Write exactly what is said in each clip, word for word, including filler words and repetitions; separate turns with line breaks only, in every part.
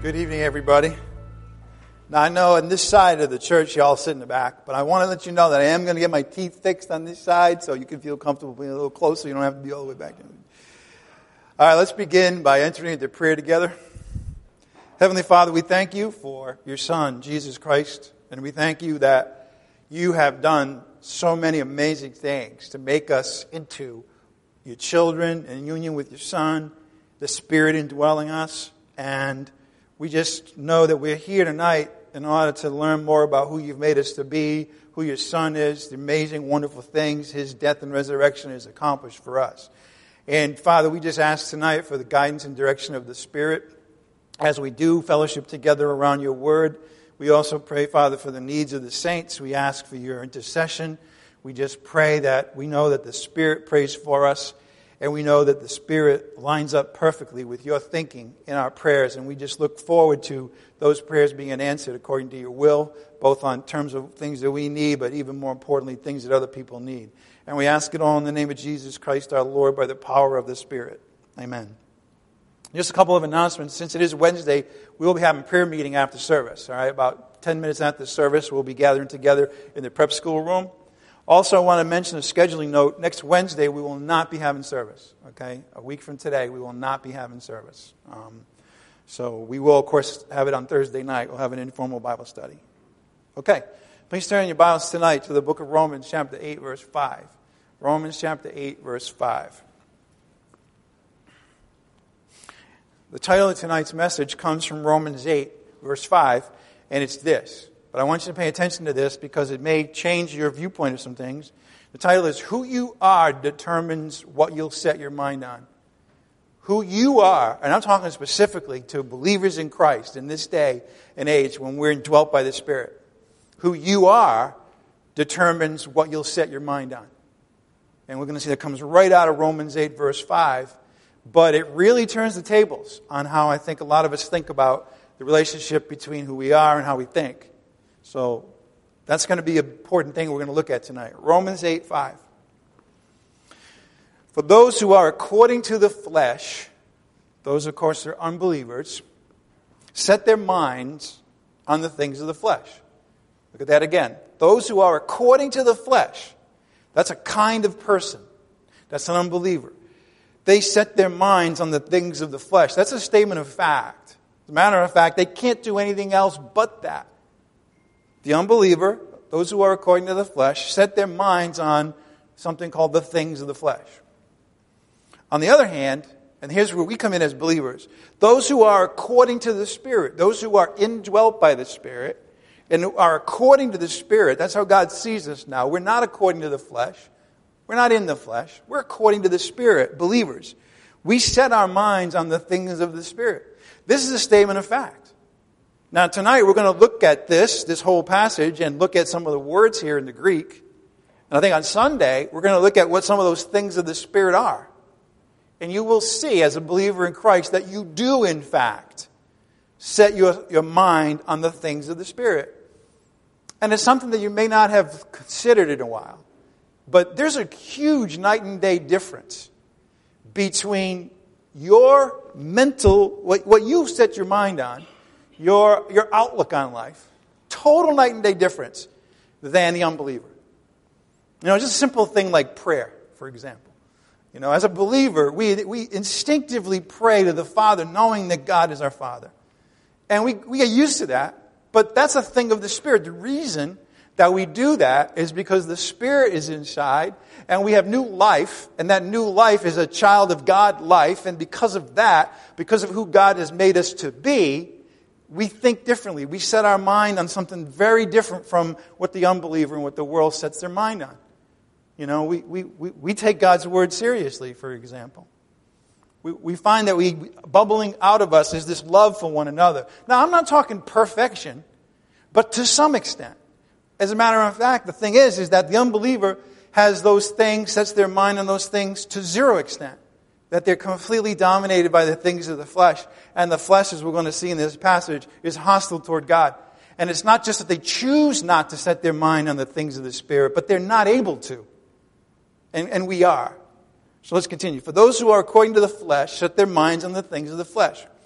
Good evening, everybody. Now, I know on this side of the church, you all sit in the back, but I want to let you know that I am going to get my teeth fixed on this side so you can feel comfortable being a little closer. You don't have to be all the way back. All right, let's begin by entering into prayer together. Heavenly Father, we thank you for your Son, Jesus Christ, and we thank you that you have done so many amazing things to make us into your children in union with your Son, the Spirit indwelling us, and we just know that we're here tonight in order to learn more about who you've made us to be, who your Son is, the amazing, wonderful things his death and resurrection has accomplished for us. And Father, we just ask tonight for the guidance and direction of the Spirit as we do fellowship together around your word. We also pray, Father, for the needs of the saints. We ask for your intercession. We just pray that we know that the Spirit prays for us, and we know that the Spirit lines up perfectly with your thinking in our prayers. And we just look forward to those prayers being answered according to your will, both on terms of things that we need, but even more importantly, things that other people need. And we ask it all in the name of Jesus Christ, our Lord, by the power of the Spirit. Amen. Just a couple of announcements. Since it is Wednesday, we will be having a prayer meeting after service. All right, about ten minutes after the service, we'll be gathering together in the prep school room. Also, I want to mention a scheduling note. Next Wednesday, we will not be having service. Okay, a week from today, we will not be having service. Um, so we will, of course, have it on Thursday night. We'll have an informal Bible study. Okay, please turn your Bibles tonight to the book of Romans, chapter eight, verse five. Romans, chapter eight, verse five. The title of tonight's message comes from Romans eight, verse five, and it's this. But I want you to pay attention to this because it may change your viewpoint of some things. The title is, Who You Are Determines What You'll Set Your Mind On. Who you are, and I'm talking specifically to believers in Christ in this day and age when we're indwelt by the Spirit. Who you are determines what you'll set your mind on. And we're going to see that comes right out of Romans eight, verse five. But it really turns the tables on how I think a lot of us think about the relationship between who we are and how we think. So that's going to be an important thing we're going to look at tonight. Romans eight five. For those who are according to the flesh, those of course are unbelievers, set their minds on the things of the flesh. Look at that again. Those who are according to the flesh, that's a kind of person. That's an unbeliever. They set their minds on the things of the flesh. That's a statement of fact. As a matter of fact, they can't do anything else but that. The unbeliever, those who are according to the flesh, set their minds on something called the things of the flesh. On the other hand, and here's where we come in as believers, those who are according to the Spirit, those who are indwelt by the Spirit, and who are according to the Spirit, that's how God sees us now. We're not according to the flesh. We're not in the flesh. We're according to the Spirit, believers. We set our minds on the things of the Spirit. This is a statement of fact. Now tonight we're going to look at this, this whole passage, and look at some of the words here in the Greek. And I think on Sunday we're going to look at what some of those things of the Spirit are. And you will see as a believer in Christ that you do in fact set your, your mind on the things of the Spirit. And it's something that you may not have considered in a while. But there's a huge night and day difference between your mental, what, what you set your mind on, your, your outlook on life, total night and day difference than the unbeliever. You know, just a simple thing like prayer, for example. You know, as a believer, we, we instinctively pray to the Father knowing that God is our Father. And we, we get used to that, but that's a thing of the Spirit. The reason that we do that is because the Spirit is inside and we have new life, and that new life is a child of God life, and because of that, because of who God has made us to be, we think differently. We set our mind on something very different from what the unbeliever and what the world sets their mind on. You know, we, we, we, we take God's word seriously, for example. We, we find that we bubbling out of us is this love for one another. Now, I'm not talking perfection, but to some extent. As a matter of fact, the thing is, is that the unbeliever has those things, sets their mind on those things to zero extent. That they're completely dominated by the things of the flesh. And the flesh, as we're going to see in this passage, is hostile toward God. And it's not just that they choose not to set their mind on the things of the Spirit, but they're not able to. And, and we are. So let's continue. For those who are according to the flesh, set their minds on the things of the flesh.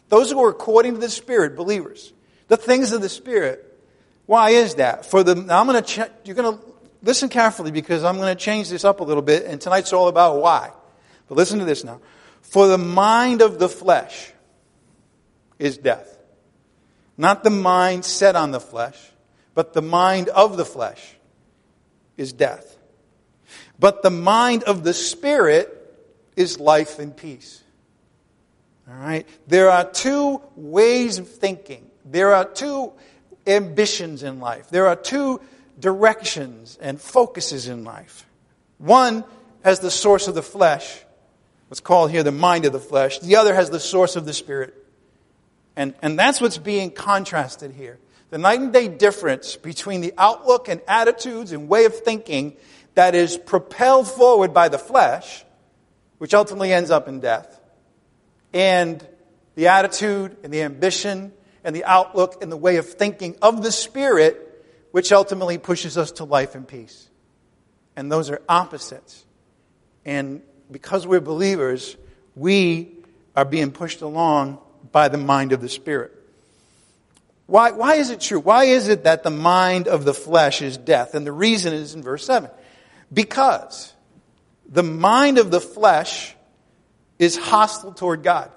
Those who are according to the Spirit, believers. The things of the Spirit. Why is that? For the now I'm going to check. You're going to listen carefully because I'm going to change this up a little bit, and tonight's all about why. But listen to this now. For the mind of the flesh is death. Not the mind set on the flesh, but the mind of the flesh is death. But the mind of the Spirit is life and peace. All right? There are two ways of thinking. There are two ambitions in life. There are two directions and focuses in life. One has the source of the flesh, what's called here the mind of the flesh. The other has the source of the Spirit. And, and that's what's being contrasted here. The night and day difference between the outlook and attitudes and way of thinking that is propelled forward by the flesh, which ultimately ends up in death, and the attitude and the ambition and the outlook and the way of thinking of the Spirit, which ultimately pushes us to life and peace. And those are opposites. And because we're believers, we are being pushed along by the mind of the Spirit. Why, why is it true? Why is it that the mind of the flesh is death? And the reason is in verse seven. Because the mind of the flesh is hostile toward God.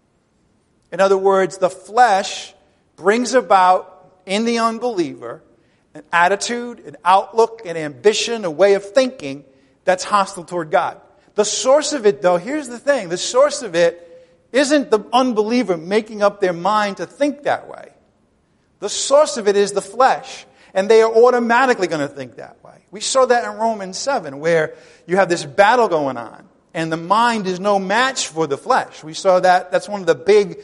In other words, the flesh brings about in the unbeliever an attitude, an outlook, an ambition, a way of thinking that's hostile toward God. The source of it, though, here's the thing. The source of it isn't the unbeliever making up their mind to think that way. The source of it is the flesh. And they are automatically going to think that way. We saw that in Romans seven, where you have this battle going on. And the mind is no match for the flesh. We saw that. That's one of the big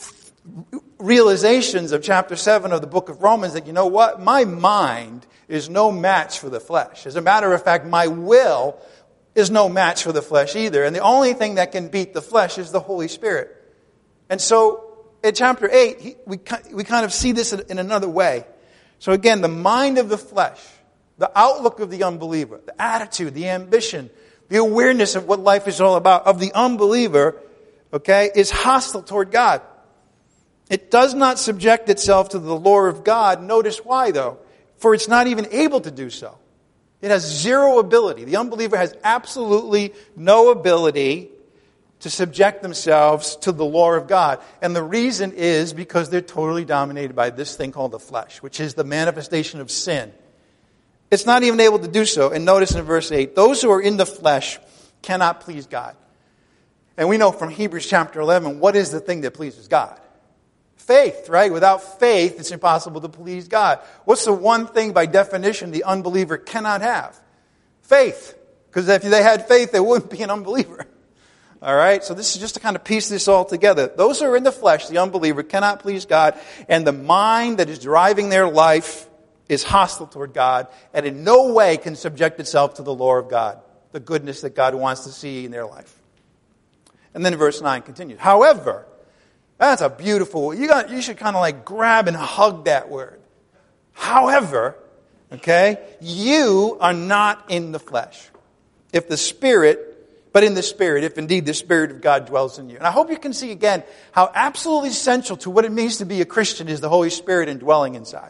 realizations of chapter seven of the book of Romans, that, you know what? My mind is no match for the flesh. As a matter of fact, my will is no match for the flesh either. And the only thing that can beat the flesh is the Holy Spirit. And so in chapter eight, he, we, we kind of see this in another way. So again, the mind of the flesh, the outlook of the unbeliever, the attitude, the ambition, the awareness of what life is all about of the unbeliever, okay, is hostile toward God. It does not subject itself to the law of God. Notice why, though. For it's not even able to do so. It has zero ability. The unbeliever has absolutely no ability to subject themselves to the law of God. And the reason is because they're totally dominated by this thing called the flesh, which is the manifestation of sin. It's not even able to do so. And notice in verse eight, those who are in the flesh cannot please God. And we know from Hebrews chapter eleven, what is the thing that pleases God? Faith, right? Without faith, it's impossible to please God. What's the one thing by definition the unbeliever cannot have? Faith. Because if they had faith, they wouldn't be an unbeliever. All right? So this is just to kind of piece this all together. Those who are in the flesh, the unbeliever, cannot please God. And the mind that is driving their life is hostile toward God and in no way can subject itself to the law of God, the goodness that God wants to see in their life. And then verse nine continues. However, that's a beautiful, you got, you should kind of like grab and hug that word. However, okay, you are not in the flesh. If the Spirit, but in the Spirit, if indeed the Spirit of God dwells in you. And I hope you can see again how absolutely essential to what it means to be a Christian is the Holy Spirit indwelling inside.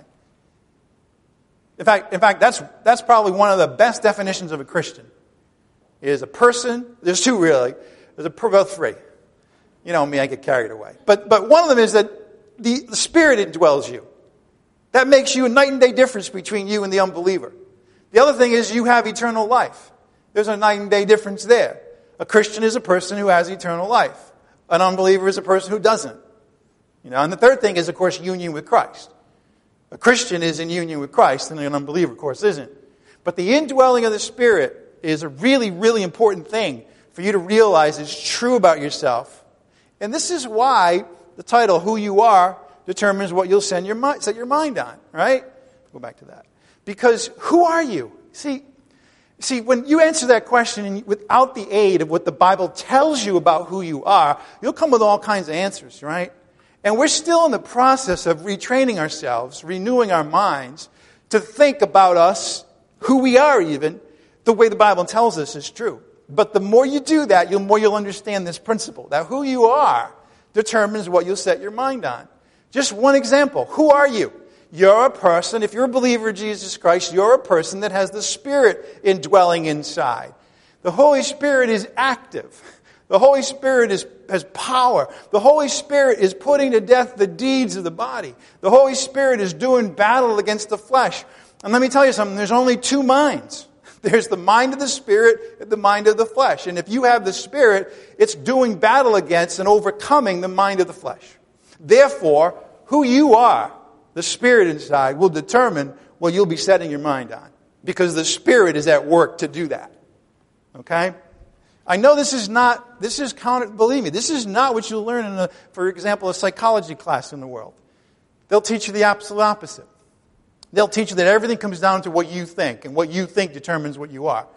In fact, in fact, that's that's probably one of the best definitions of a Christian. Is a person, there's two really, there's a, about three. You know me, I get carried away. But but one of them is that the, the Spirit indwells you. That makes you a night and day difference between you and the unbeliever. The other thing is you have eternal life. There's a night and day difference there. A Christian is a person who has eternal life. An unbeliever is a person who doesn't. You know, and the third thing is, of course, union with Christ. A Christian is in union with Christ, and an unbeliever, of course, isn't. But the indwelling of the Spirit is a really, really important thing for you to realize is true about yourself. And this is why the title, Who You Are, determines what you'll send your mind, set your mind on, right? Go back to that. Because who are you? See, see, when you answer that question and without the aid of what the Bible tells you about who you are, you'll come with all kinds of answers, right? And we're still in the process of retraining ourselves, renewing our minds to think about us, who we are even, the way the Bible tells us is true. But the more you do that, the more you'll understand this principle, that who you are determines what you'll set your mind on. Just one example. Who are you? You're a person, if you're a believer in Jesus Christ, you're a person that has the Spirit indwelling inside. The Holy Spirit is active. The Holy Spirit is, has power. The Holy Spirit is putting to death the deeds of the body. The Holy Spirit is doing battle against the flesh. And let me tell you something, there's only two minds. There's the mind of the Spirit and the mind of the flesh. And if you have the Spirit, it's doing battle against and overcoming the mind of the flesh. Therefore, who you are, the Spirit inside, will determine what you'll be setting your mind on. Because the Spirit is at work to do that. Okay? I know this is not, this is counter, believe me, this is not what you'll learn in, a, for example, a psychology class in the world. They'll teach you the absolute opposite. They'll teach you that everything comes down to what you think, and what you think determines what you are.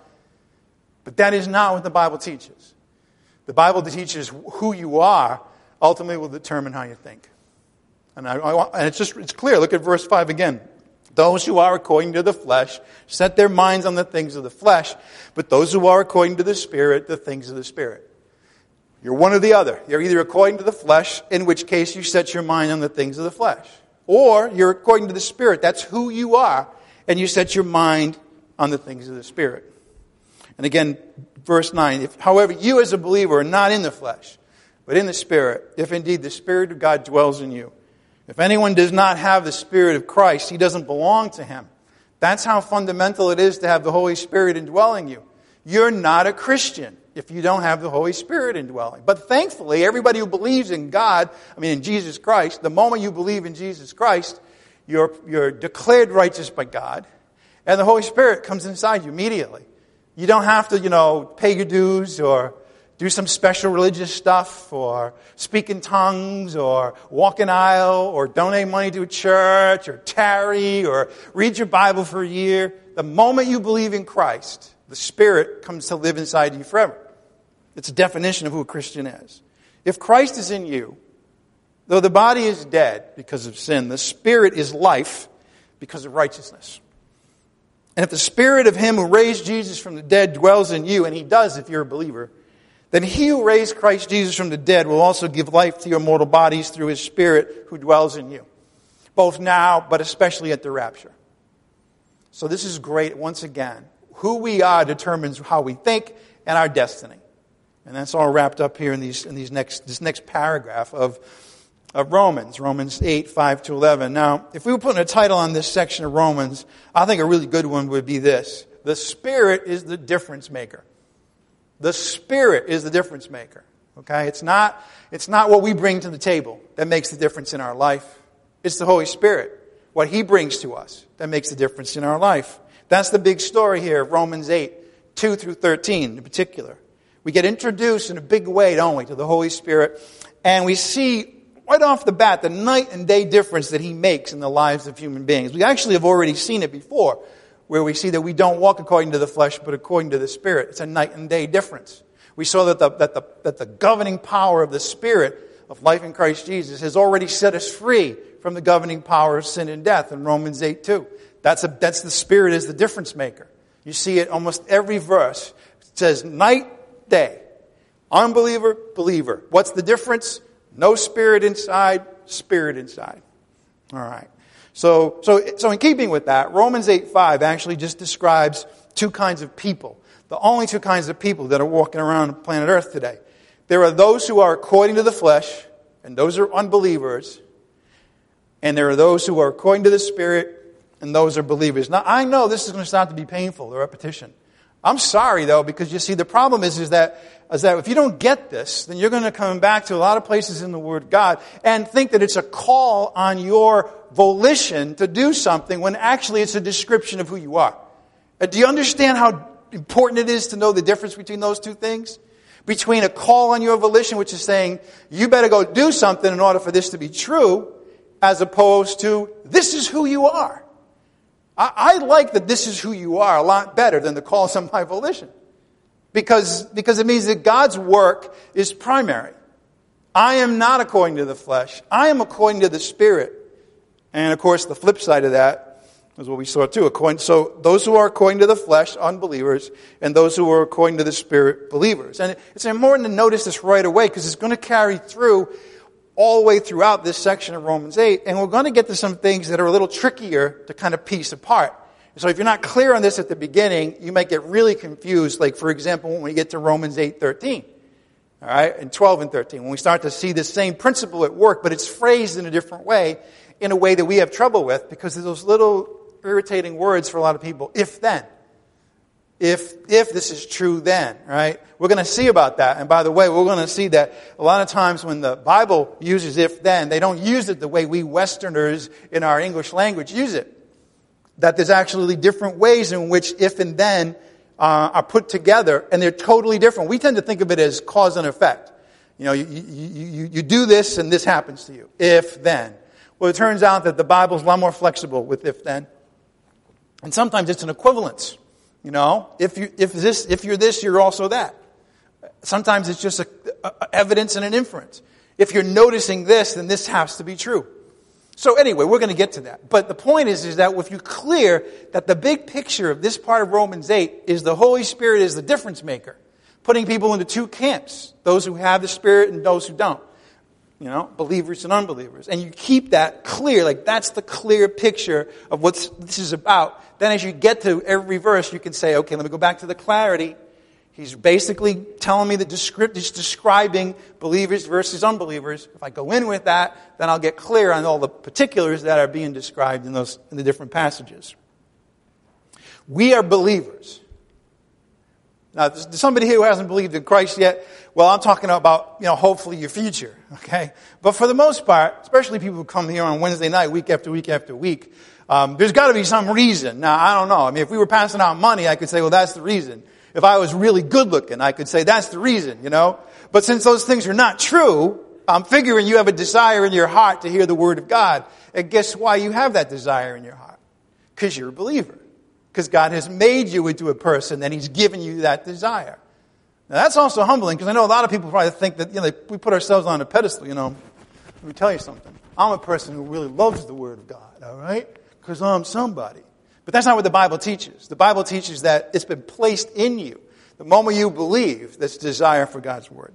But that is not what the Bible teaches. The Bible teaches who you are ultimately will determine how you think. And, I, I, and it's just, it's clear. Look at verse five again. Those who are according to the flesh set their minds on the things of the flesh, but those who are according to the Spirit, the things of the Spirit. You're one or the other. You're either according to the flesh, in which case you set your mind on the things of the flesh. Or you're according to the Spirit. That's who you are, and you set your mind on the things of the Spirit. And again, verse nine, if, however, you as a believer are not in the flesh, but in the Spirit, if indeed the Spirit of God dwells in you. If anyone does not have the Spirit of Christ, he doesn't belong to him. That's how fundamental it is to have the Holy Spirit indwelling you. You're not a Christian if you don't have the Holy Spirit indwelling. But thankfully, everybody who believes in God, I mean in Jesus Christ, the moment you believe in Jesus Christ, you're, you're declared righteous by God, and the Holy Spirit comes inside you immediately. You don't have to, you know, pay your dues or do some special religious stuff, or speak in tongues, or walk an aisle, or donate money to a church, or tarry, or read your Bible for a year. The moment you believe in Christ, the Spirit comes to live inside you forever. It's a definition of who a Christian is. If Christ is in you, though the body is dead because of sin, the Spirit is life because of righteousness. And if the Spirit of Him who raised Jesus from the dead dwells in you, and He does if you're a believer, then He who raised Christ Jesus from the dead will also give life to your mortal bodies through His Spirit who dwells in you, both now, but especially at the rapture. So this is great, once again. Who we are determines how we think and our destiny. And that's all wrapped up here in these in these next this next paragraph of, of Romans, Romans eight, five to eleven. Now, if we were putting a title on this section of Romans, I think a really good one would be this: The Spirit is the difference maker. The Spirit is the difference maker. Okay? It's not, it's not what we bring to the table that makes the difference in our life. It's the Holy Spirit, what He brings to us, that makes the difference in our life. That's the big story here of Romans eight, two through thirteen in particular. We get introduced in a big way, don't we, to the Holy Spirit, and we see right off the bat the night and day difference that He makes in the lives of human beings. We actually have already seen it before, where we see that we don't walk according to the flesh, but according to the Spirit. It's a night and day difference. We saw that the, that the, that the governing power of the Spirit of life in Christ Jesus has already set us free from the governing power of sin and death in Romans eight two. That's, a, that's the Spirit is the difference maker. You see it almost every verse. It says night, day. Unbeliever, believer. What's the difference? No Spirit inside, Spirit inside. All right. So, so, so in keeping with that, Romans eight five actually just describes two kinds of people. The only two kinds of people that are walking around planet Earth today. There are those who are according to the flesh, and those are unbelievers. And there are those who are according to the Spirit, and those are believers. Now, I know this is going to start to be painful, the repetition. I'm sorry, though, because you see, the problem is, is that, is that if you don't get this, then you're going to come back to a lot of places in the Word of God and think that it's a call on your volition to do something when actually it's a description of who you are. Uh, do you understand how important it is to know the difference between those two things? Between a call on your volition, which is saying, you better go do something in order for this to be true, as opposed to, this is who you are. I like that this is who you are a lot better than the calls on my volition. Because, because it means that God's work is primary. I am not according to the flesh. I am according to the Spirit. And of course, the flip side of that is what we saw too. According, so those who are according to the flesh, unbelievers, and those who are according to the Spirit, believers. And it's important to notice this right away because it's going to carry through all the way throughout this section of Romans eight, and we're going to get to some things that are a little trickier to kind of piece apart. So if you're not clear on this at the beginning, you might get really confused. Like, for example, when we get to Romans eight thirteen, all right, and twelve and thirteen, when we start to see the same principle at work, but it's phrased in a different way, in a way that we have trouble with, because there's those little irritating words for a lot of people. If then. If if this is true then, right? We're going to see about that. And by the way, we're going to see that a lot of times when the Bible uses if then, they don't use it the way we Westerners in our English language use it. That there's actually different ways in which if and then uh, are put together, and they're totally different. We tend to think of it as cause and effect. You know, you, you, you, you do this and this happens to you. If then. Well, it turns out that the Bible's a lot more flexible with if then. And sometimes it's an equivalence. You know, if you if this if you're this, you're also that. Sometimes it's just a, a evidence and an inference. If you're noticing this, then this has to be true. So anyway, we're going to get to that. But the point is, is that if you're clear that the big picture of this part of Romans eight is the Holy Spirit is the difference maker, putting people into two camps: those who have the Spirit and those who don't. You know, believers and unbelievers. And you keep that clear, like that's the clear picture of what this is about. Then as you get to every verse, you can say, okay, let me go back to the clarity. He's basically telling me that descript, he's describing believers versus unbelievers. If I go in with that, then I'll get clear on all the particulars that are being described in those in the different passages. We are believers. Now, there's somebody here who hasn't believed in Christ yet. Well, I'm talking about, you know, hopefully your future, okay? But for the most part, especially people who come here on Wednesday night, week after week after week, um, there's got to be some reason. Now, I don't know. I mean, if we were passing out money, I could say, well, that's the reason. If I was really good looking, I could say, that's the reason, you know? But since those things are not true, I'm figuring you have a desire in your heart to hear the Word of God. And guess why you have that desire in your heart? Because you're a believer. Because God has made you into a person and He's given you that desire. Now that's also humbling, because I know a lot of people probably think that, you know, we put ourselves on a pedestal, you know. Let me tell you something. I'm a person who really loves the Word of God, all right? Because I'm somebody. But that's not what the Bible teaches. The Bible teaches that it's been placed in you. The moment you believe, this desire for God's Word.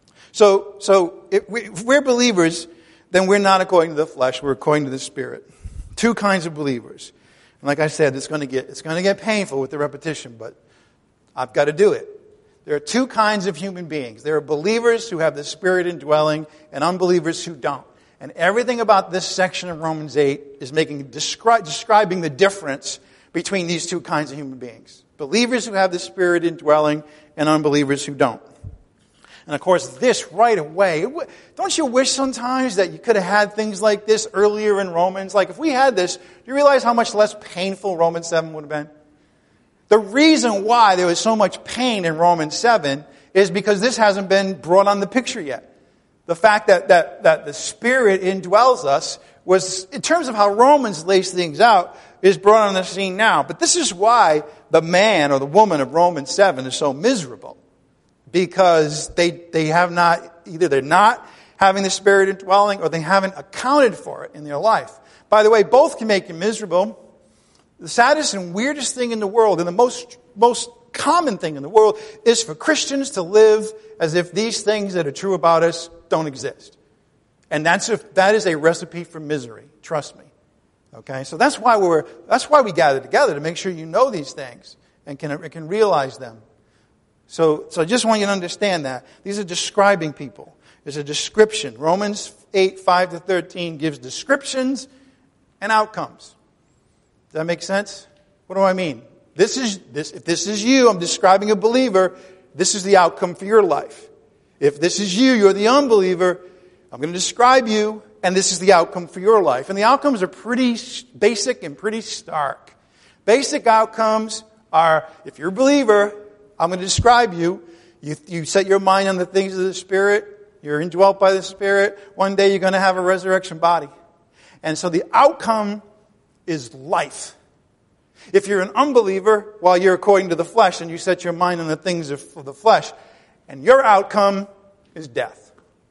So, so if, we, if we're believers, then we're not according to the flesh, we're according to the Spirit. Two kinds of believers. And like I said, it's going to get, it's going to get painful with the repetition, but I've got to do it. There are two kinds of human beings. There are believers who have the Spirit indwelling and unbelievers who don't. And everything about this section of Romans eight is making descri- describing the difference between these two kinds of human beings. Believers who have the Spirit indwelling and unbelievers who don't. And of course, this right away, don't you wish sometimes that you could have had things like this earlier in Romans? Like if we had this, do you realize how much less painful Romans seven would have been? The reason why there was so much pain in Romans seven is because this hasn't been brought on the picture yet. The fact that, that, that the Spirit indwells us was, in terms of how Romans lays things out, is brought on the scene now. But this is why the man or the woman of Romans seven is so miserable. Because they, they have not, either they're not having the Spirit indwelling or they haven't accounted for it in their life. By the way, both can make you miserable. The saddest and weirdest thing in the world, and the most, most common thing in the world, is for Christians to live as if these things that are true about us don't exist. And that's a, that is a recipe for misery. Trust me. Okay? So that's why we're, that's why we gather together, to make sure you know these things and can, can realize them. So, so I just want you to understand that. These are describing people. There's a description. Romans eight, five to thirteen gives descriptions and outcomes. Does that make sense? What do I mean? This is this. If this is you, I'm describing a believer. This is the outcome for your life. If this is you, you're the unbeliever. I'm going to describe you, and this is the outcome for your life. And the outcomes are pretty basic and pretty stark. Basic outcomes are, if you're a believer, I'm going to describe you. You, you set your mind on the things of the Spirit. You're indwelt by the Spirit. One day you're going to have a resurrection body. And so the outcome is life. If you're an unbeliever, well, you're according to the flesh and you set your mind on the things of the flesh. And your outcome is death.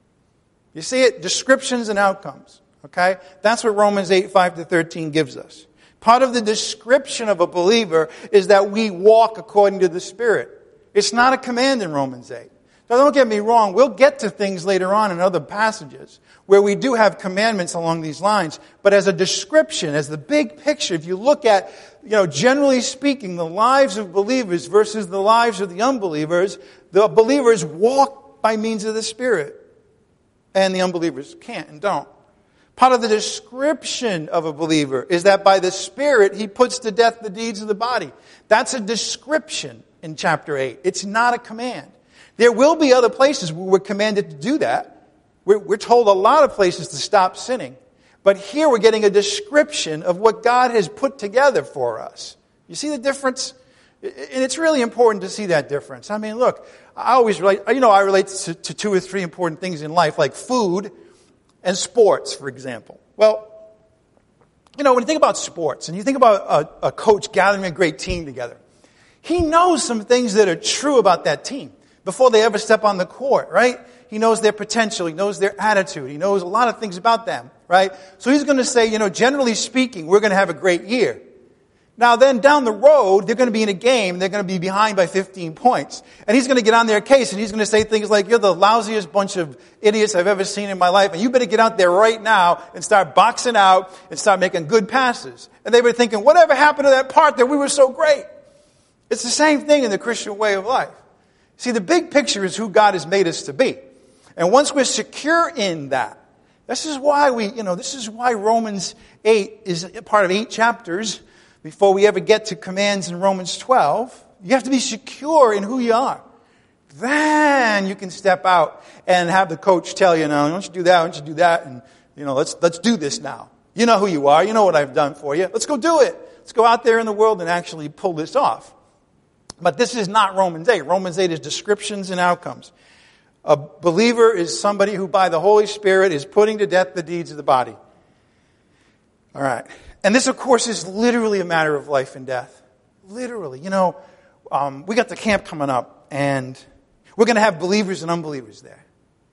You see it? Descriptions and outcomes. Okay? That's what Romans eight, five to thirteen gives us. Part of the description of a believer is that we walk according to the Spirit. It's not a command in Romans eight. Now, don't get me wrong, we'll get to things later on in other passages where we do have commandments along these lines, but as a description, as the big picture, if you look at, you know, generally speaking, the lives of believers versus the lives of the unbelievers, the believers walk by means of the Spirit, and the unbelievers can't and don't. Part of the description of a believer is that by the Spirit, he puts to death the deeds of the body. That's a description in chapter eight. It's not a command. There will be other places where we're commanded to do that. We're, we're told a lot of places to stop sinning. But here we're getting a description of what God has put together for us. You see the difference? And it's really important to see that difference. I mean, look, I always relate, you know, I relate to, to two or three important things in life, like food and sports, for example. Well, you know, when you think about sports and you think about a, a coach gathering a great team together, he knows some things that are true about that team before they ever step on the court, right? He knows their potential. He knows their attitude. He knows a lot of things about them, right? So he's going to say, you know, generally speaking, we're going to have a great year. Now then, down the road, they're going to be in a game, they're going to be behind by fifteen points. And he's going to get on their case, and he's going to say things like, you're the lousiest bunch of idiots I've ever seen in my life, and you better get out there right now and start boxing out and start making good passes. And they were thinking, whatever happened to that part that we were so great? It's the same thing in the Christian way of life. See, the big picture is who God has made us to be. And once we're secure in that, this is why we, you know, this is why Romans eight is a part of eight chapters before we ever get to commands in Romans twelve. You have to be secure in who you are. Then you can step out and have the coach tell you, no, don't you do that, don't you do that, and, you know, let's, let's do this now. You know who you are. You know what I've done for you. Let's go do it. Let's go out there in the world and actually pull this off. But this is not Romans eight. Romans eight is descriptions and outcomes. A believer is somebody who by the Holy Spirit is putting to death the deeds of the body. All right. And this, of course, is literally a matter of life and death. Literally. You know, um, we got the camp coming up, and we're going to have believers and unbelievers there.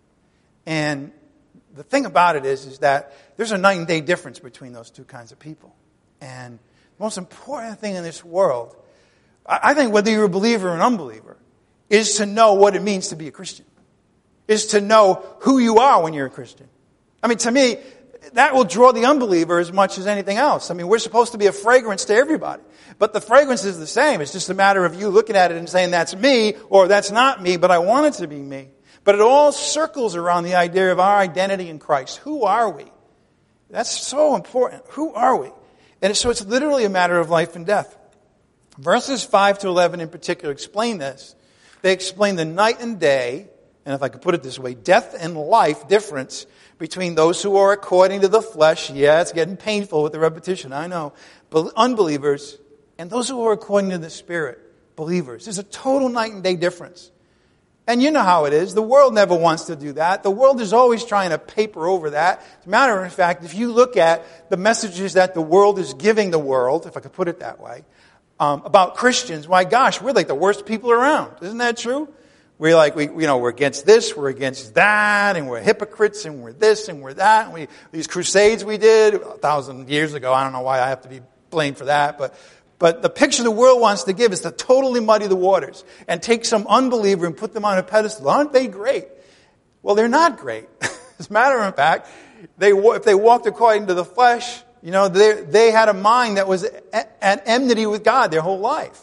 And the thing about it is, is that there's a night and day difference between those two kinds of people. And the most important thing in this world, I think whether you're a believer or an unbeliever, is to know what it means to be a Christian. Is to know who you are when you're a Christian. I mean, to me, that will draw the unbeliever as much as anything else. I mean, we're supposed to be a fragrance to everybody. But the fragrance is the same. It's just a matter of you looking at it and saying, that's me, or that's not me, but I want it to be me. But it all circles around the idea of our identity in Christ. Who are we? That's so important. Who are we? And so it's literally a matter of life and death. Verses five to eleven in particular explain this. They explain the night and day, and if I could put it this way, death and life difference between those who are according to the flesh. Yeah, it's getting painful with the repetition, I know. But unbelievers, and those who are according to the Spirit, believers. There's a total night and day difference. And you know how it is. The world never wants to do that. The world is always trying to paper over that. As a matter of fact, if you look at the messages that the world is giving the world, if I could put it that way, um, about Christians, my gosh, we're like the worst people around. Isn't that true? We're like, we, you know, we're against this, we're against that, and we're hypocrites, and we're this, and we're that. And we, these crusades we did a thousand years ago, I don't know why I have to be blamed for that, but, but the picture the world wants to give is to totally muddy the waters and take some unbeliever and put them on a pedestal. Aren't they great? Well, they're not great. As a matter of fact, they, if they walked according to the flesh, you know, they, they had a mind that was at enmity with God their whole life.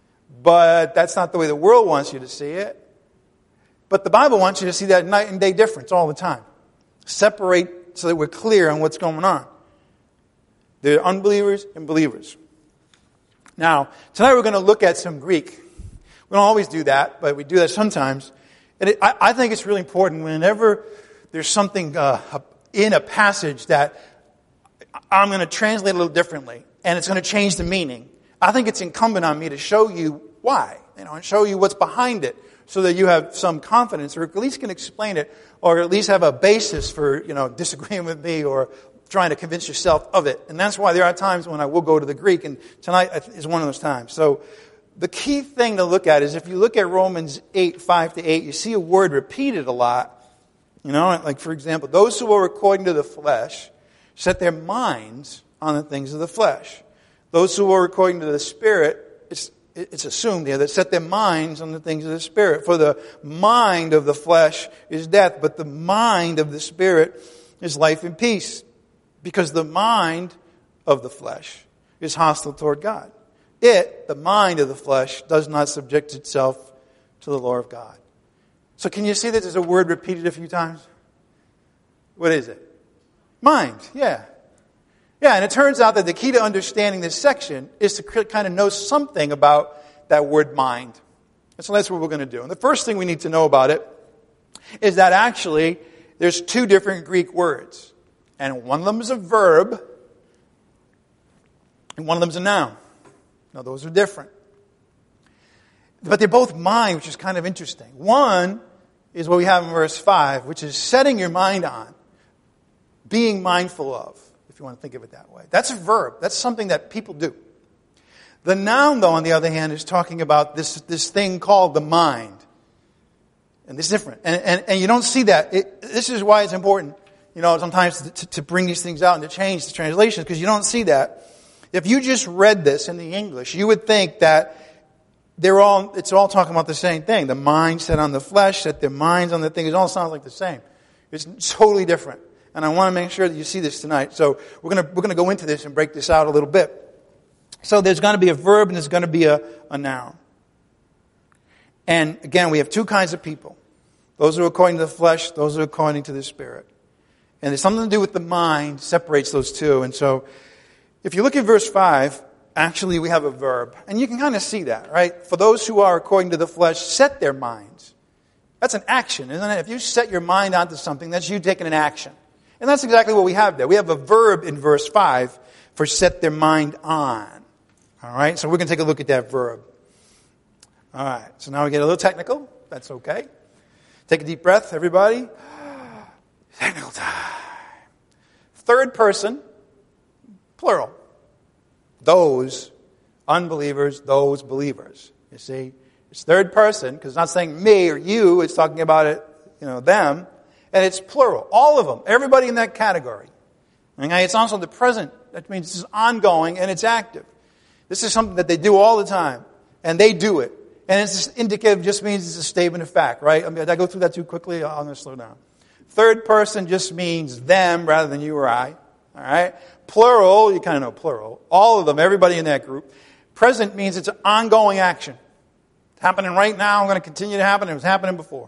But that's not the way the world wants you to see it. But the Bible wants you to see that night and day difference all the time. Separate so that we're clear on what's going on. There are unbelievers and believers. Now, tonight we're going to look at some Greek. We don't always do that, but we do that sometimes. And it, I, I think it's really important whenever there's something uh, in a passage that I'm going to translate a little differently, and it's going to change the meaning. I think it's incumbent on me to show you why, you know, and show you what's behind it, so that you have some confidence, or at least can explain it, or at least have a basis for, you know, disagreeing with me or trying to convince yourself of it. And that's why there are times when I will go to the Greek, and tonight is one of those times. So the key thing to look at is if you look at Romans eight, five to eight, you see a word repeated a lot. You know, like for example, those who are according to the flesh set their minds on the things of the flesh. Those who are according to the Spirit, it's it's assumed here that set their minds on the things of the Spirit. For the mind of the flesh is death, but the mind of the Spirit is life and peace. Because the mind of the flesh is hostile toward God. It, the mind of the flesh, does not subject itself to the law of God. So can you see that there's a word repeated a few times? What is it? Mind, yeah. Yeah, and it turns out that the key to understanding this section is to kind of know something about that word mind. And so that's what we're going to do. And the first thing we need to know about it is that actually there's two different Greek words. And one of them is a verb, and one of them is a noun. Now, those are different. But they're both mind, which is kind of interesting. One is what we have in verse five, which is setting your mind on, being mindful of, if you want to think of it that way. That's a verb. That's something that people do. The noun, though, on the other hand, is talking about this, this thing called the mind. And this is different. And, and, and you don't see that. It, this is why it's important, you know, sometimes to, to bring these things out and to change the translations, because you don't see that. If you just read this in the English, you would think that they're all, it's all talking about the same thing. The mind set on the flesh, set their minds on the thing. It all sounds like the same. It's totally different. And I want to make sure that you see this tonight. So we're going to, we're going to go into this and break this out a little bit. So there's going to be a verb and there's going to be a, a noun. And again, we have two kinds of people. Those who are according to the flesh, those who are according to the Spirit. And there's something to do with the mind, separates those two. And so if you look at verse five, actually we have a verb. And you can kind of see that, right? For those who are according to the flesh, set their minds. That's an action, isn't it? If you set your mind onto something, that's you taking an action. And that's exactly what we have there. We have a verb in verse five for set their mind on. All right? So we're going to take a look at that verb. All right. So now we get a little technical. That's okay. Take a deep breath, everybody. Technical time. Third person, plural. Those unbelievers, those believers. You see? It's third person, because it's not saying me or you. It's talking about it, you know, them. And it's plural. All of them. Everybody in that category. Okay? It's also the present. That means this is ongoing and it's active. This is something that they do all the time. And they do it. And it's indicative, just means it's a statement of fact, right? I mean, did I go through that too quickly? I'm going to slow down. Third person just means them rather than you or I. All right? Plural, you kind of know plural. All of them, everybody in that group. Present means it's an ongoing action. It's happening right now. I'm going to continue to happen. It was happening before.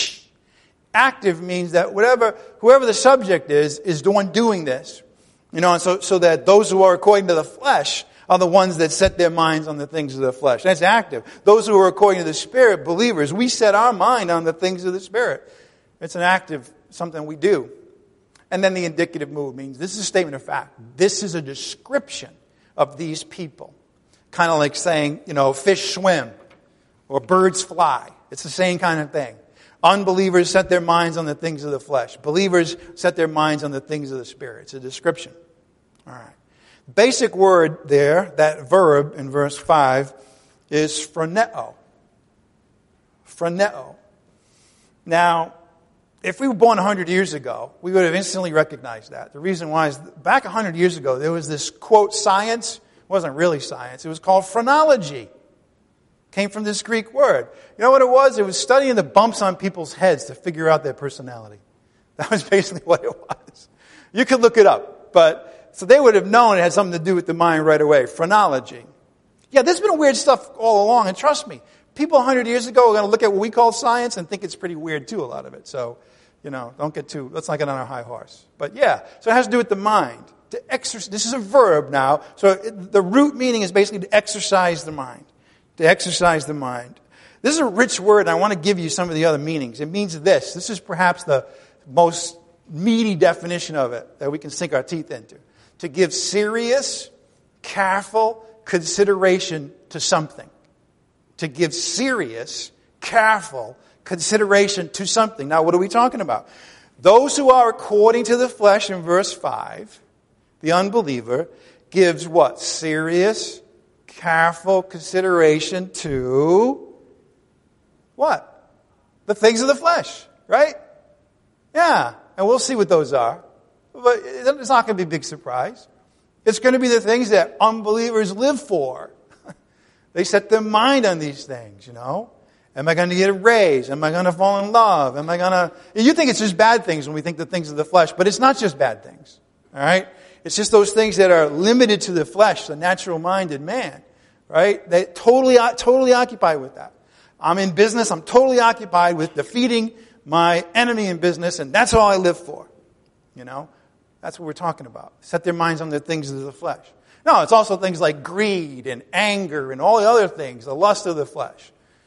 Active means that whatever, whoever the subject is, is the one doing this. You know, and so, so that those who are according to the flesh are the ones that set their minds on the things of the flesh. That's active. Those who are according to the Spirit, believers, we set our mind on the things of the Spirit. It's an active, something we do. And then the indicative mood means this is a statement of fact. This is a description of these people. Kind of like saying, you know, fish swim or birds fly. It's the same kind of thing. Unbelievers set their minds on the things of the flesh. Believers set their minds on the things of the Spirit. It's a description. All right. Basic word there, that verb in verse five, is phroneo. Phroneo. Now, if we were born one hundred years ago, we would have instantly recognized that. The reason why is back one hundred years ago, there was this, quote, science. It wasn't really science. It was called phrenology. Came from this Greek word. You know what it was? It was studying the bumps on people's heads to figure out their personality. That was basically what it was. You could look it up. But so they would have known it had something to do with the mind right away. Phrenology. Yeah, there's been weird stuff all along. And trust me, people one hundred years ago are going to look at what we call science and think it's pretty weird too, a lot of it. So, you know, don't get too, let's not get on our high horse. But yeah, so it has to do with the mind. To exercise, this is a verb now. So it, the root meaning is basically to exercise the mind. To exercise the mind. This is a rich word, and I want to give you some of the other meanings. It means this. This is perhaps the most meaty definition of it that we can sink our teeth into. To give serious, careful consideration to something. To give serious, careful consideration to something. Now, what are we talking about? Those who are according to the flesh in verse five, the unbeliever, gives what? Serious, careful consideration to what? The things of the flesh, right? Yeah, and we'll see what those are. But it's not going to be a big surprise. It's going to be the things that unbelievers live for. They set their mind on these things, you know. Am I going to get a raise? Am I going to fall in love? Am I going to... You think it's just bad things when we think the things of the flesh, but it's not just bad things. All right? It's just those things that are limited to the flesh, the natural-minded man. Right? They totally, totally occupied with that. I'm in business. I'm totally occupied with defeating my enemy in business, and that's all I live for. You know? That's what we're talking about. Set their minds on the things of the flesh. No, it's also things like greed and anger and all the other things, the lust of the flesh,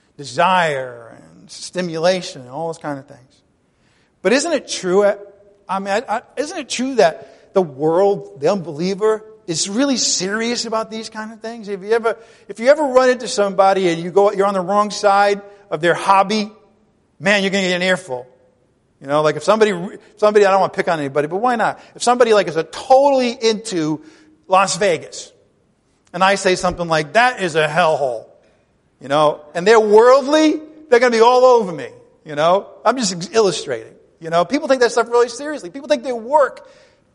desire and stimulation and all those kind of things. But isn't it true? I mean, I, I, isn't it true that the world, the unbeliever, is really serious about these kind of things? If you ever, if you ever run into somebody and you go, you're on the wrong side of their hobby, man, you're going to get an earful. You know, like if somebody, somebody, I don't want to pick on anybody, but why not? If somebody like is a totally into Las Vegas, and I say something like, that is a hellhole, you know, and they're worldly, they're going to be all over me, you know. I'm just illustrating, you know. People take that stuff really seriously. People take their work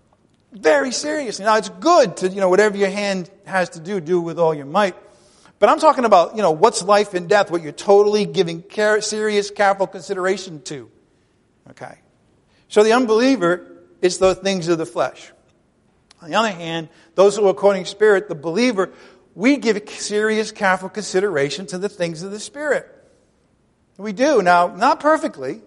very seriously. Now, it's good to, you know, whatever your hand has to do, do with all your might. But I'm talking about, you know, what's life and death, what you're totally giving care, serious, careful consideration to. Okay. So the unbeliever is the things of the flesh. On the other hand, those who are according to Spirit, the believer, we give serious, careful consideration to the things of the Spirit. We do. Now, not perfectly,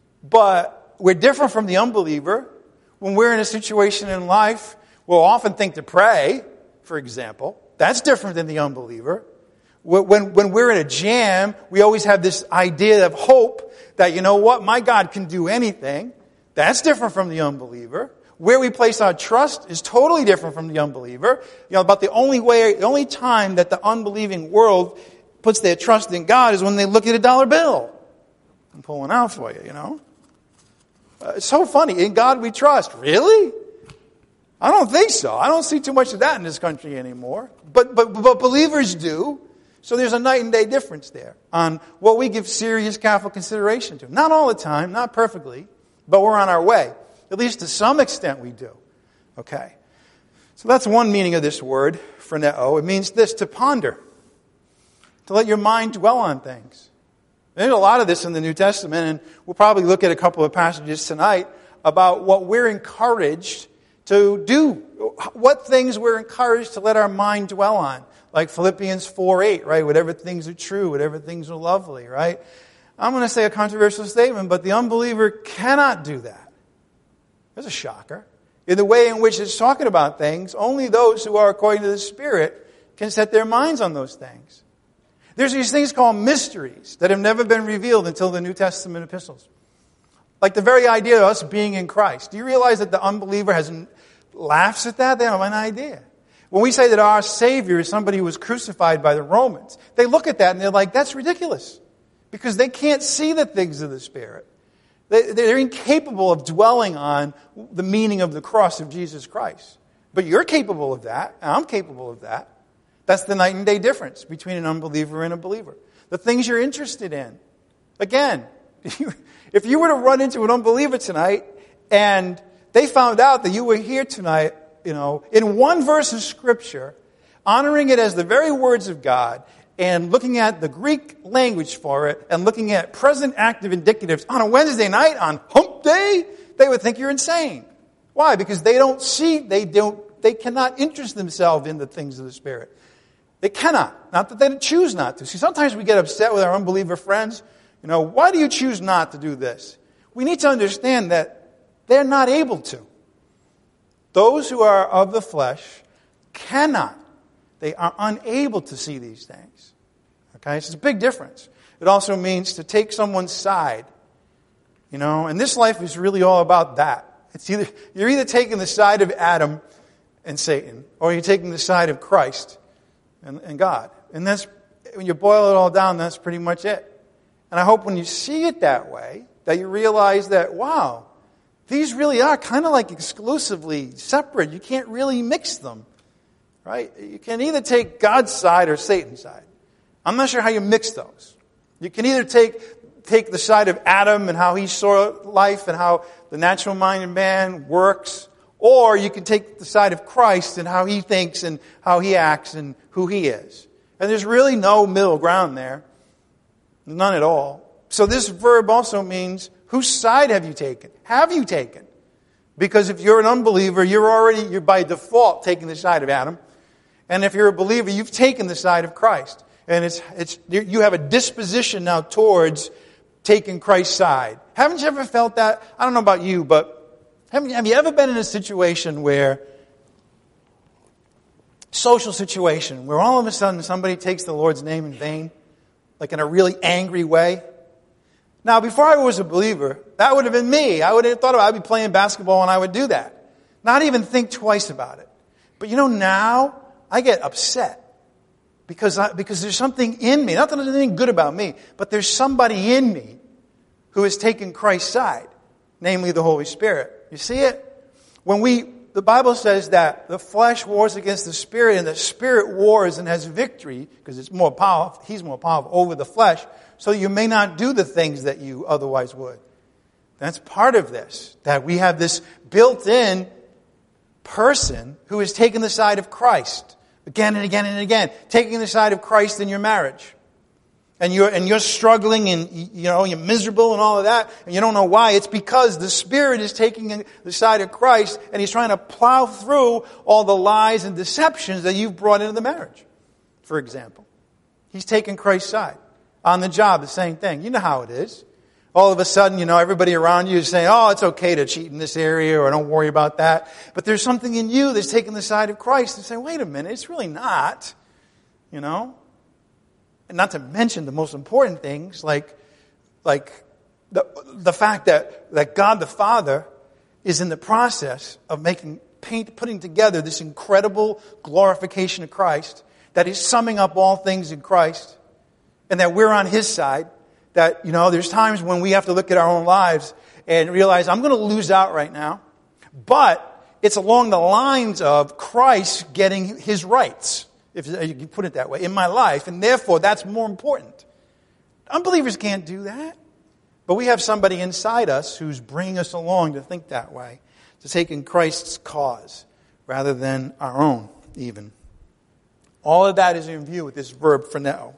but we're different from the unbeliever. When we're in a situation in life, we'll often think to pray, for example. That's different than the unbeliever. When, when we're in a jam, we always have this idea of hope that, you know what, my God can do anything. That's different from the unbeliever. Where we place our trust is totally different from the unbeliever. You know, about the only way, the only time that the unbelieving world puts their trust in God is when they look at a dollar bill. I'm pulling out for you, you know. Uh, it's so funny. In God we trust. Really? I don't think so. I don't see too much of that in this country anymore. But but but believers do. So there's a night and day difference there on what we give serious, careful consideration to. Not all the time, not perfectly, but we're on our way. At least to some extent we do. Okay. So that's one meaning of this word, phroneo. It means this, to ponder. To let your mind dwell on things. There's a lot of this in the New Testament, and we'll probably look at a couple of passages tonight about what we're encouraged to do. What things we're encouraged to let our mind dwell on. Like Philippians four eight, right? Whatever things are true, whatever things are lovely, right? I'm going to say a controversial statement, but the unbeliever cannot do that. That's a shocker. In the way in which it's talking about things, only those who are according to the Spirit can set their minds on those things. There's these things called mysteries that have never been revealed until the New Testament epistles. Like the very idea of us being in Christ. Do you realize that the unbeliever has laughs at that? They don't have an idea. When we say that our Savior is somebody who was crucified by the Romans, they look at that and they're like, that's ridiculous. Because they can't see the things of the Spirit. They, they're incapable of dwelling on the meaning of the cross of Jesus Christ. But you're capable of that, and I'm capable of that. That's the night and day difference between an unbeliever and a believer. The things you're interested in. Again, if you were to run into an unbeliever tonight, and they found out that you were here tonight, you know, in one verse of Scripture, honoring it as the very words of God, and looking at the Greek language for it, and looking at present active indicatives on a Wednesday night, on hump day, they would think you're insane. Why? Because they don't see, they don't, they cannot interest themselves in the things of the Spirit. They cannot. Not that they choose not to. See, sometimes we get upset with our unbeliever friends. You know, why do you choose not to do this? We need to understand that they're not able to. Those who are of the flesh cannot. They are unable to see these things. Okay? So it's a big difference. It also means to take someone's side. You know, and this life is really all about that. It's either you're either taking the side of Adam and Satan, or you're taking the side of Christ and, and God. And that's, when you boil it all down, that's pretty much it. And I hope when you see it that way, that you realize that, wow, these really are kind of like exclusively separate. You can't really mix them. Right? You can either take God's side or Satan's side. I'm not sure how you mix those. You can either take, take the side of Adam and how he saw life and how the natural-minded man works, or you can take the side of Christ and how he thinks and how he acts and who he is. And there's really no middle ground there. None at all. So this verb also means, whose side have you taken? Have you taken? Because if you're an unbeliever, you're already, you're by default taking the side of Adam. And if you're a believer, you've taken the side of Christ. And it's, it's, you have a disposition now towards taking Christ's side. Haven't you ever felt that? I don't know about you, but have, have you ever been in a situation where, social situation, where all of a sudden somebody takes the Lord's name in vain, like in a really angry way? Now, before I was a believer, that would have been me. I would have thought about, I'd be playing basketball and I would do that. Not even think twice about it. But you know, now I get upset. Because I, because there's something in me, not that there's anything good about me, but there's somebody in me who has taken Christ's side, namely the Holy Spirit. You see it? When we, the Bible says that the flesh wars against the Spirit and the Spirit wars and has victory, because it's more powerful, He's more powerful over the flesh, so you may not do the things that you otherwise would. That's part of this, that we have this built-in person who has taken the side of Christ. Again and again and again, taking the side of Christ in your marriage. And you're, and you're struggling and, you know, you're miserable and all of that, and you don't know why. It's because the Spirit is taking the side of Christ and He's trying to plow through all the lies and deceptions that you've brought into the marriage, for example. He's taking Christ's side. On the job, the same thing. You know how it is. All of a sudden, you know, everybody around you is saying, oh, it's okay to cheat in this area, or don't worry about that. But there's something in you that's taking the side of Christ and saying, wait a minute, it's really not. You know? And not to mention the most important things, like, like the, the fact that, that God the Father is in the process of making, paint, putting together this incredible glorification of Christ, that He's summing up all things in Christ, and that we're on His side. That, you know, there's times when we have to look at our own lives and realize, I'm going to lose out right now. But it's along the lines of Christ getting His rights, if you put it that way, in my life. And therefore, that's more important. Unbelievers can't do that. But we have somebody inside us who's bringing us along to think that way, to take in Christ's cause rather than our own, even. All of that is in view with this verb phroneo.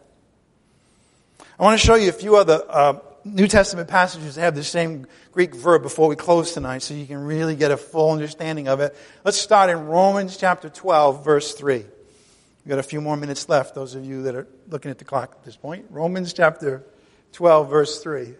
I want to show you a few other uh, New Testament passages that have the same Greek verb before we close tonight, so you can really get a full understanding of it. Let's start in Romans chapter twelve, verse three. We've got a few more minutes left, those of you that are looking at the clock at this point. Romans chapter twelve, verse three.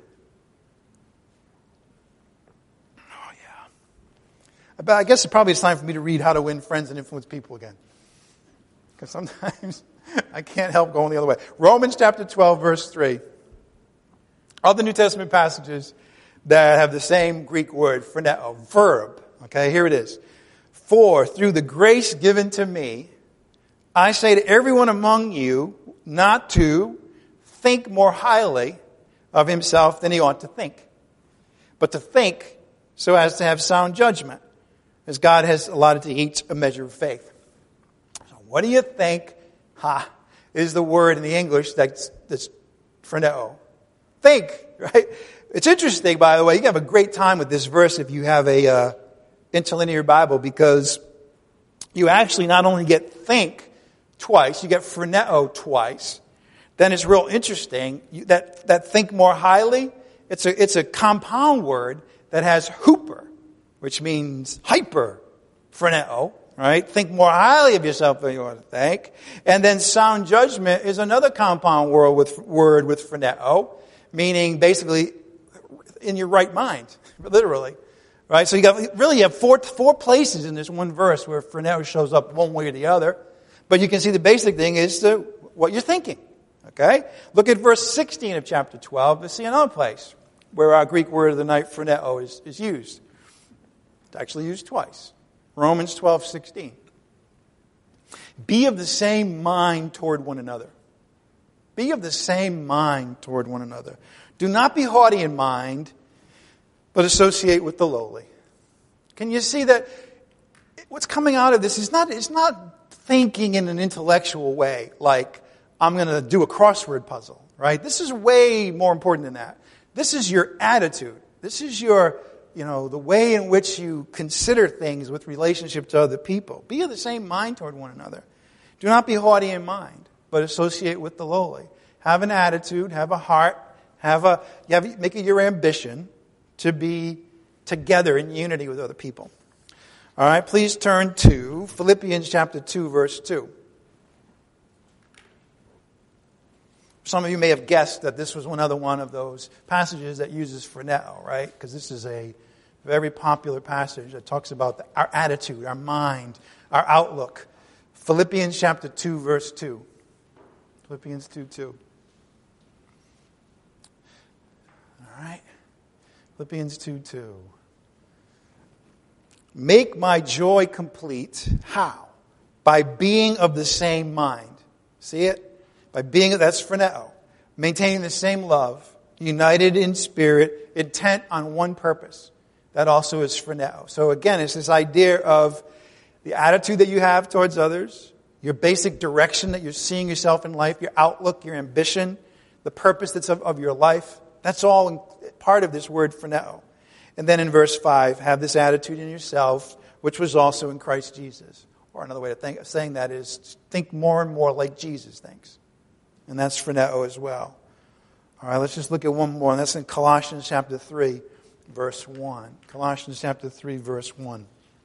Oh, yeah. But I guess it probably it's time for me to read How to Win Friends and Influence People again. Because sometimes I can't help going the other way. Romans chapter twelve, verse three. Other New Testament passages that have the same Greek word, phroneo, verb. Okay, here it is. For through the grace given to me, I say to everyone among you not to think more highly of himself than he ought to think, but to think so as to have sound judgment, as God has allotted to each a measure of faith. So what do you think, ha, is the word in the English that's, that's phroneo? Think, right? It's interesting, by the way, you can have a great time with this verse if you have a uh, interlinear Bible, because you actually not only get think twice, you get phroneo twice. Then it's real interesting, you, that, that think more highly, it's a, it's a compound word that has hooper, which means hyper, phroneo, right? Think more highly of yourself than you ought to think. And then sound judgment is another compound word with, word with phroneo, meaning basically in your right mind, literally. Right? So you got really you have four four places in this one verse where phroneo shows up one way or the other. But you can see the basic thing is the, what you're thinking. Okay? Look at verse sixteen of chapter twelve to see another place where our Greek word of the night, phroneo, is, is used. It's actually used twice. Romans twelve sixteen. Be of the same mind toward one another. Be of the same mind toward one another. Do not be haughty in mind, but associate with the lowly. Can you see that what's coming out of this is not, it's not thinking in an intellectual way, like I'm going to do a crossword puzzle, right? This is way more important than that. This is your attitude. This is your, you know, the way in which you consider things with relationship to other people. Be of the same mind toward one another. Do not be haughty in mind. but associate with the lowly. Have an attitude, have a heart, have a, you have, make it your ambition to be together in unity with other people. All right, please turn to Philippians chapter two, verse two. Some of you may have guessed that this was another one of those passages that uses phroneo, right? Because this is a very popular passage that talks about the, our attitude, our mind, our outlook. Philippians chapter two, verse two. Philippians two, two. All right. Philippians two, two. Make my joy complete. How? By being of the same mind. See it? By being, that's phroneo. Maintaining the same love, united in spirit, intent on one purpose. That also is phroneo. So again, it's this idea of the attitude that you have towards others, your basic direction that you're seeing yourself in life, your outlook, your ambition, the purpose that's of, of your life. That's all part of this word phroneo. And then in verse five, have this attitude in yourself, which was also in Christ Jesus. Or another way to think of saying that is think more and more like Jesus thinks. And that's phroneo as well. All right, let's just look at one more. And that's in Colossians chapter three, verse one. Colossians chapter three, verse one.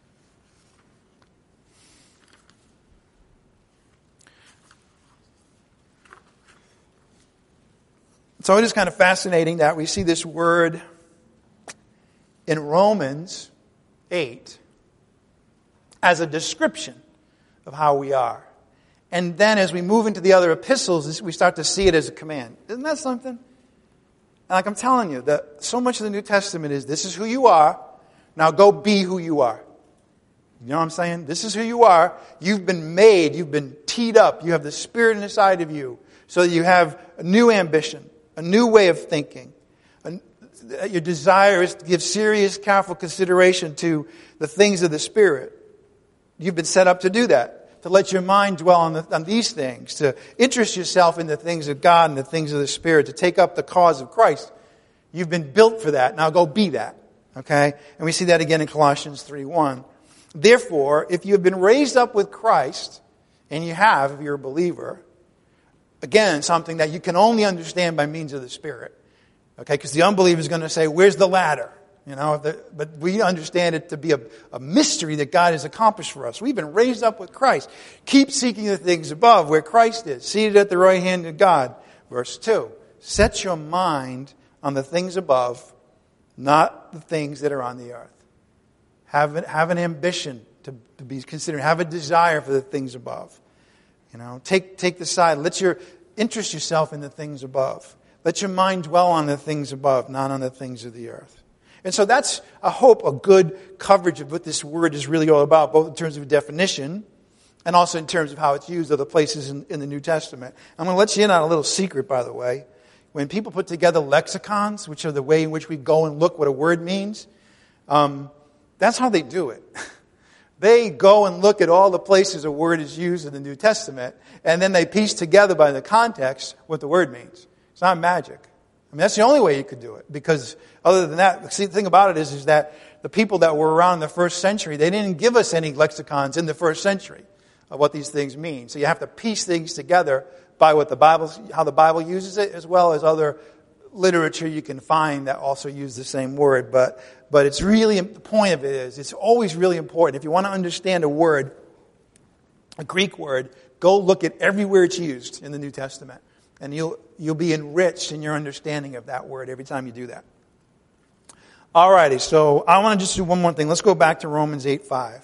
So it is kind of fascinating that we see this word in Romans eight as a description of how we are. And then as we move into the other epistles, we start to see it as a command. Isn't that something? And like I'm telling you, that so much of the New Testament is, this is who you are, now go be who you are. You know what I'm saying? This is who you are. You've been made, you've been teed up, you have the Spirit inside of you, so that you have a new ambition, a new way of thinking. Your desire is to give serious, careful consideration to the things of the Spirit. You've been set up to do that. To let your mind dwell on, the, on these things, to interest yourself in the things of God and the things of the Spirit, to take up the cause of Christ. You've been built for that. Now go be that. Okay? And we see that again in Colossians three one. Therefore, if you have been raised up with Christ, and you have, if you're a believer, again, something that you can only understand by means of the Spirit. Okay? Because the unbeliever is going to say, where's the ladder? You know, but we understand it to be a, a mystery that God has accomplished for us. We've been raised up with Christ. Keep seeking the things above where Christ is, seated at the right hand of God. Verse two, set your mind on the things above, not the things that are on the earth. Have, have an ambition to, to be considered. Have a desire for the things above. You know, take, take the side. Let your, interest yourself in the things above. Let your mind dwell on the things above, not on the things of the earth. And so that's, I hope, a good coverage of what this word is really all about, both in terms of definition and also in terms of how it's used other places in, in the New Testament. I'm going to let you in on a little secret, by the way. When people put together lexicons, which are the way in which we go and look what a word means, um, that's how they do it. They go and look at all the places a word is used in the New Testament, and then they piece together by the context what the word means. It's not magic. I mean, that's the only way you could do it. Because other than that, see, the thing about it is, is that the people that were around in the first century, they didn't give us any lexicons in the first century of what these things mean. So you have to piece things together by what the Bible, how the Bible uses it, as well as other literature you can find that also use the same word. But, but it's really, the point of it is, it's always really important. If you want to understand a word, a Greek word, go look at everywhere it's used in the New Testament. And you'll you'll be enriched in your understanding of that word every time you do that. Alrighty, so I want to just do one more thing. Let's go back to Romans eight five.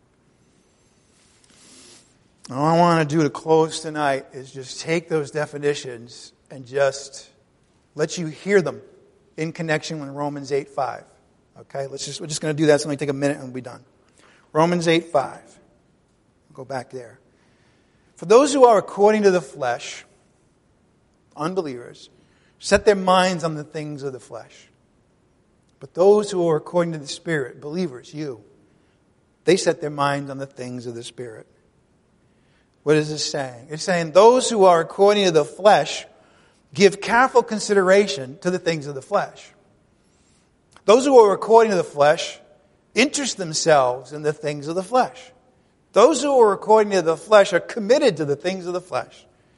All I want to do to close tonight is just take those definitions and just let you hear them in connection with Romans eight five. Okay, let's just we're just going to do that. It's going to take a minute and we'll be done. Romans eight five. Go back there. For those who are according to the flesh, unbelievers, set their minds on the things of the flesh. But those who are according to the Spirit, believers, you, they set their minds on the things of the Spirit. What is this saying? It's saying those who are according to the flesh give careful consideration to the things of the flesh. Those who are according to the flesh interest themselves in the things of the flesh. Those who are according to the flesh are committed to the things of the flesh.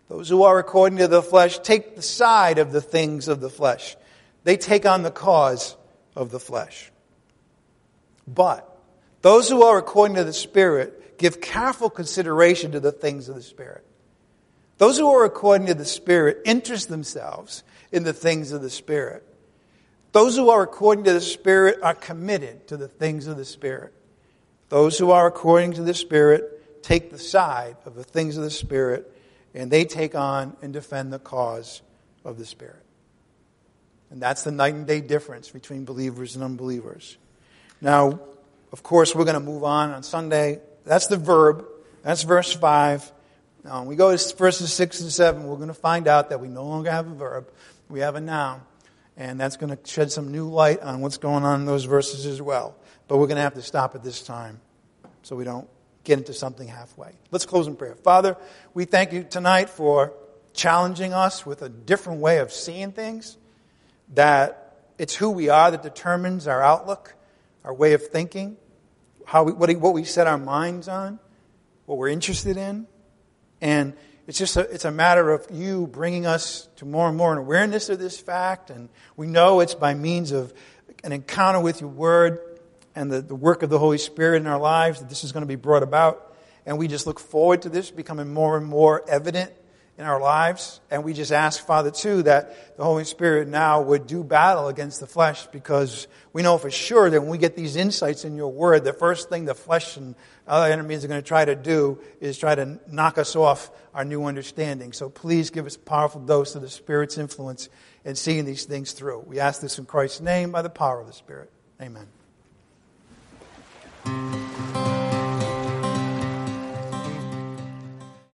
Those who are according to the flesh take the side of the things of the flesh. They take on the cause of the flesh. But those who are according to the Spirit give careful consideration to the things of the Spirit. Those who are according to the Spirit interest themselves in the things of the Spirit. Those who are according to the Spirit are committed to the things of the Spirit. Those who are according to the Spirit take the side of the things of the Spirit, and they take on and defend the cause of the Spirit. And that's the night and day difference between believers and unbelievers. Now, of course, we're going to move on on Sunday. That's the verb. That's verse five. Now, when we go to verses six and seven, we're going to find out that we no longer have a verb. We have a noun. And that's going to shed some new light on what's going on in those verses as well. But we're going to have to stop at this time so we don't get into something halfway. Let's close in prayer. Father, we thank you tonight for challenging us with a different way of seeing things, that it's who we are that determines our outlook, our way of thinking, how we, what, what we set our minds on, what we're interested in. And it's just a, it's a matter of you bringing us to more and more an awareness of this fact. And we know it's by means of an encounter with your word and the, the work of the Holy Spirit in our lives that this is going to be brought about. And we just look forward to this becoming more and more evident in our lives. And we just ask, Father, too, that the Holy Spirit now would do battle against the flesh, because we know for sure that when we get these insights in your word, the first thing the flesh and other enemies are going to try to do is try to knock us off our new understanding. So please give us a powerful dose of the Spirit's influence in seeing these things through. We ask this in Christ's name by the power of the Spirit. Amen.